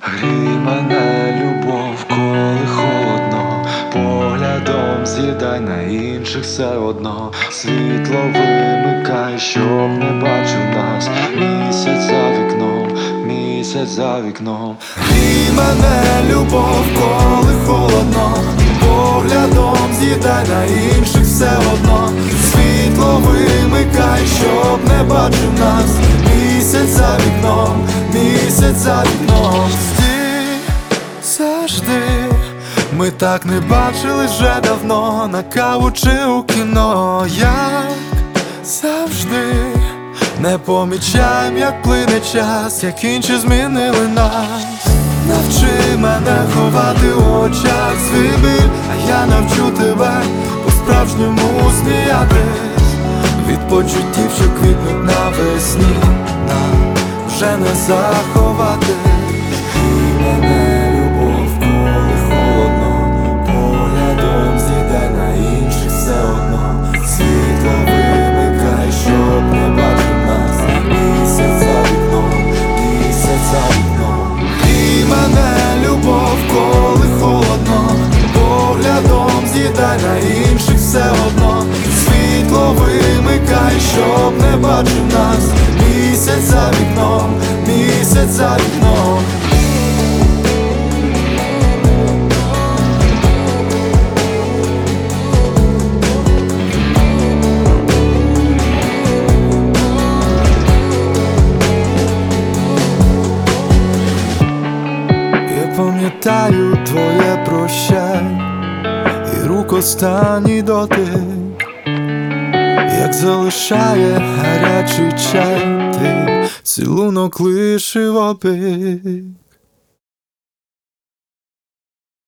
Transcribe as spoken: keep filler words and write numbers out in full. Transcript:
Грій мене, любов, коли холодно, поглядом з'їдай, на інших все одно. Світло вимикай, щоб не бачив нас. Місяць за вікном, місяць за вікном. Грій мене, любов, коли холодно, поглядом з'їдай, на інших все одно. Світло вимикай, щоб не бачив нас. Місяць за вікном, місяць за вікном. Стій завжди, ми так не бачились вже давно, на каву чи у кіно. Як завжди, не помічаєм, як плине час, як інші змінили нас. Навчи мене ховати в очах свій біль, а я навчу тебе по-справжньому сміятись від почуттів, що квітнуть навесні. Нам вже не заховати. І мене, любов, коли холодно, поглядом з'їдай, на інших все одно. Світло вимикай, щоб не бачив нас. Місяць за вікном, місяць за вікном. І мене, любов, коли холодно, поглядом з'їдай, на інших все одно. Світло вимикай, щоб не бачив нас. Місяць за вікном, місяць за вікном. Я пам'ятаю твоє прощання і рук останній дотик, як залишає гарячий чай, ти цілунок лишив опік.